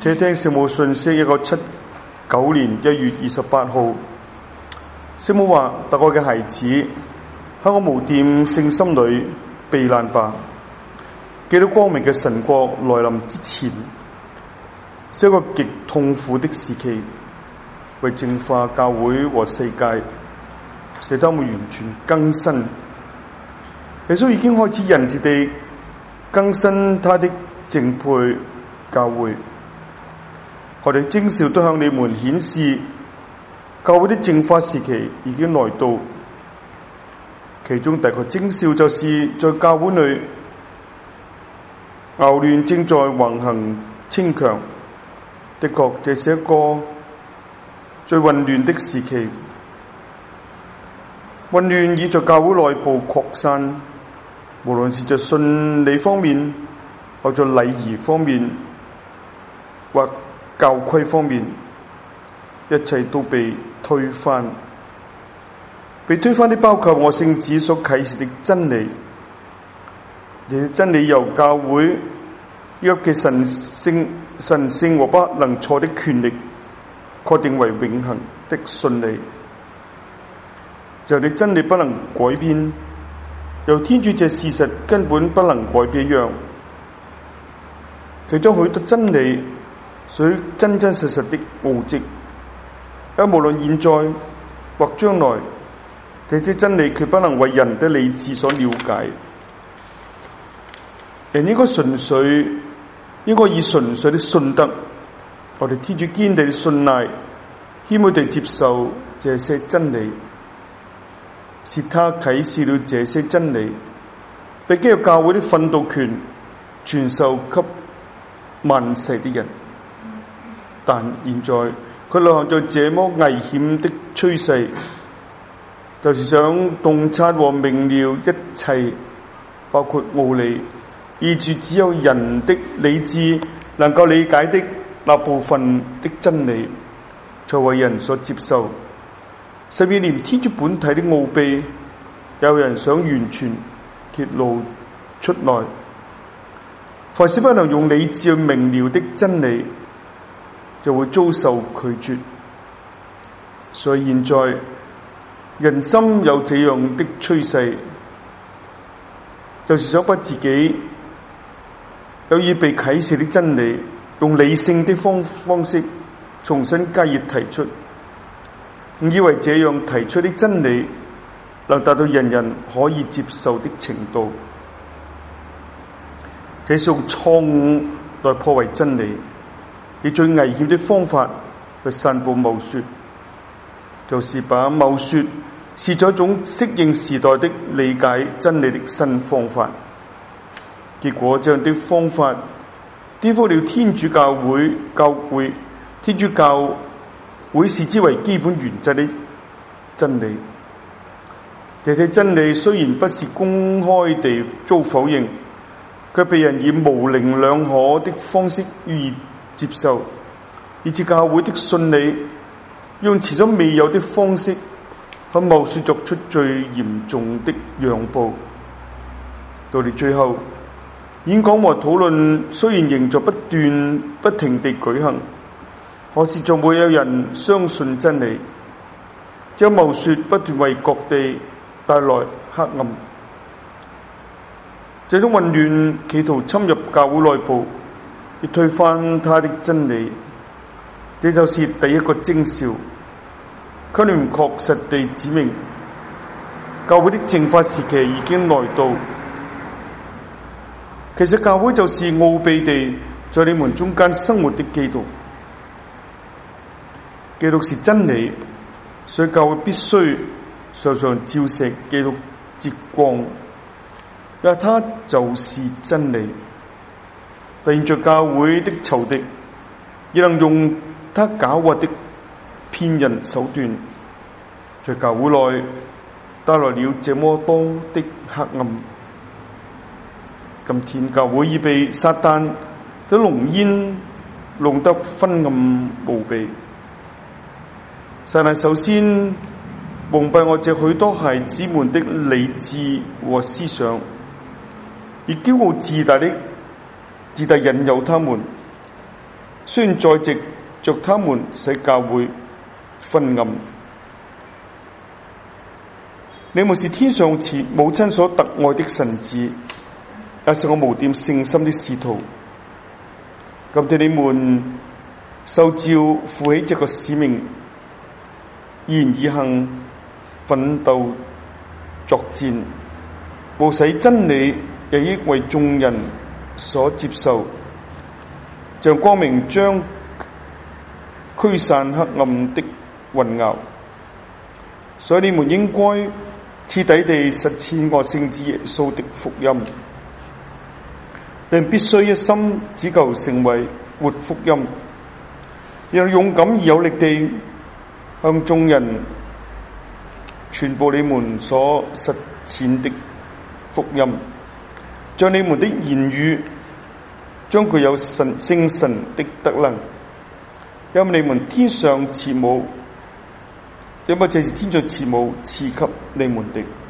聽聽聖母信息，1979年1月28號，聖母話：特愛嘅孩子，喺我無玷聖心裏避難吧。記到光明嘅神國來臨之前，是一個極痛苦的時期，為淨化教會和世界，使他們完全更新。耶穌已經開始仁慈地更新他的淨配教會。我哋徵兆都向你們顯示，教會的淨化時期已經來到。其中第一個徵兆就是在教會裏，淆亂正在橫行稱強。的確，這是一個最混亂的時期。混亂已在教會內部擴散，無論是在信理方面，或在禮儀方面，或教規方面，一切都被推翻。被推翻的包括我聖子所啟示的真理。這些真理由教會約嘅神聖和不能錯的權力確定為永恆的信理。就你真理不能改變，由天主這事實根本不能改變一樣，其中許多真理屬於真真實實的奧蹟，而無論現在或將來，這些真理卻不能為人的理智所了解。人應該以純粹的信德，我哋天主堅定的信賴，謙虛地接受這些真理，是他啟示了這些真理，並基督教會的訓導權傳授給萬世的人。但現在佢流行在這麼危險的趨勢，就是想洞察和明了一切，包括奧理，意住只有人的理智能夠理解的那部分的真理，才為人所接受。甚至連天主本體的奧秘，有人想完全揭露出來。凡是不能用理智去明了的真理，就會遭受拒絕。所以現在人心有這樣的趨勢，就是想把自己有意被啟示的真理，用理性的方式重新加以提出，誤以為這樣提出的真理能達到人人可以接受的程度。這是用錯誤來破壞真理，以最危險的方法去散布謬說，就是把謬說視作一種適應時代的理解真理的新方法。結果這樣的方法顛覆了天主教會天主教會視之為基本原則的真理。這些真理雖然不是公開地遭否認，卻被人以模棱兩可的方式予以接受，以致教會的信理用前所未有的方式向謬說作出最嚴重的讓步。到了最後，演講和討論雖然仍在不停地舉行，可是仲沒有人相信真理，將謬說不斷為各地帶來黑暗。這種混亂企圖侵入教會內部，要推翻他的真理，這就是第一個徵兆。佢哋確實地指明，教會的淨化時期已經來到。其實教會就是奧秘地在你們中間生活的基督。基督是真理，所以教會必須常常照射基督之光，因為他就是真理。但現在教會的仇敵亦能用他狡猾的騙人手段，在教會內帶來了這麼多的黑暗。今天教會已被撒旦的濃煙弄得昏暗無比。撒旦首先蒙蔽我這許多孩子們的理智和思想，以驕傲自大引誘他們， 雖然在藉着他們使教會昏暗。你們是天上慈母親所特愛的神子，也是我無玷聖心的使徒。今天你們受召負起這個使命，一言以行，奮鬥作戰，務使真理日益為眾人所接受，像光明將驅散黑暗的混淆。所以你們應該徹底地實踐我聖子耶穌的福音，但必須一心只求成為活福音，要勇敢而有力地向眾人傳播你們所實踐的福音，將你們的言語將具有聖神的德能，因為你們天上慈母，因為這是天上慈母賜給你們的。